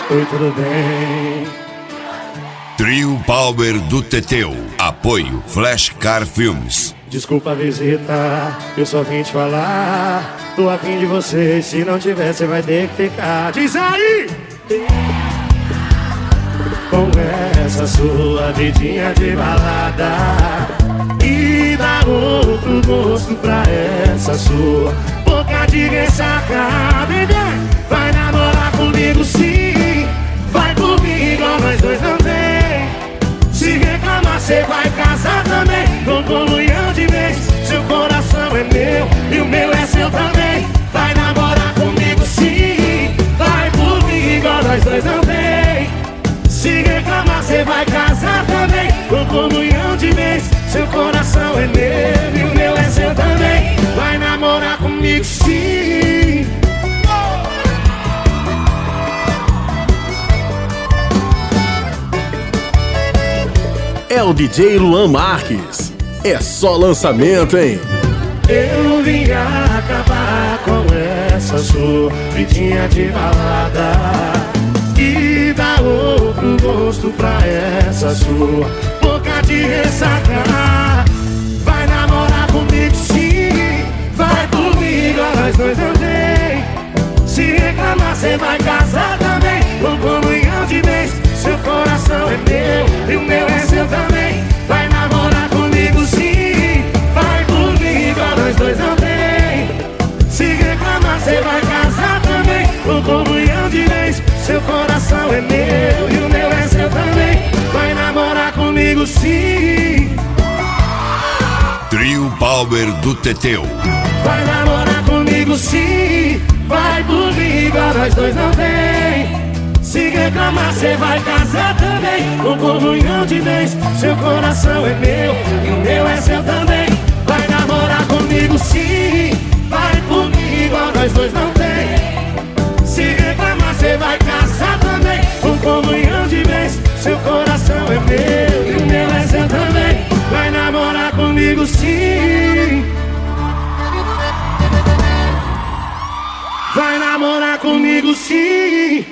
Oi, tudo bem? Trio Power do Teteu. Apoio Flashcar Filmes. Desculpa a visita, eu só vim te falar. Tô afim de você, se não tiver você vai ter que ficar. Diz aí! Com essa sua vidinha de balada e dá outro gosto pra essa sua boca de ressaca. Vai namorar comigo sim, vai comigo, nós dois não tem. Se reclamar cê vai casar também, com comunhão de vez. Seu coração é meu e o meu é seu também. Vai namorar comigo sim, vai comigo, nós dois não tem. Se reclamar cê vai casar também, com comunhão de vez. Seu coração é meu e o meu é seu também. Vai namorar comigo sim. É o DJ Luan Marques. É só lançamento, hein? Eu vim acabar com essa sua vidinha de balada e dar outro gosto pra essa sua boca de ressaca. Vai namorar comigo sim, vai comigo, nós dois não tem. Se reclamar cê vai casar também, com comunhão de vez. Seu coração é meu e o meu é seu também. Vai namorar comigo sim, vai comigo, nós dois não tem. Se reclamar cê vai casar também, com comunhão de vez. Seu coração é meu e o meu é seu também. Vai namorar comigo sim. Trio Power do Teteu. Vai namorar comigo sim, vai comigo, nós dois não tem. Se reclamar cê vai casar também, com comunhão de vez. Seu coração é meu e o meu é seu também. Vai namorar comigo sim, vai comigo, nós dois não tem. Se reclamar cê vai casar também, com comunhão de vez. Seu coração é meu e o meu é seu também. Vai namorar comigo sim. Vai namorar comigo sim.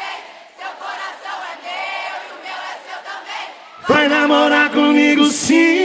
Vai namorar comigo sim.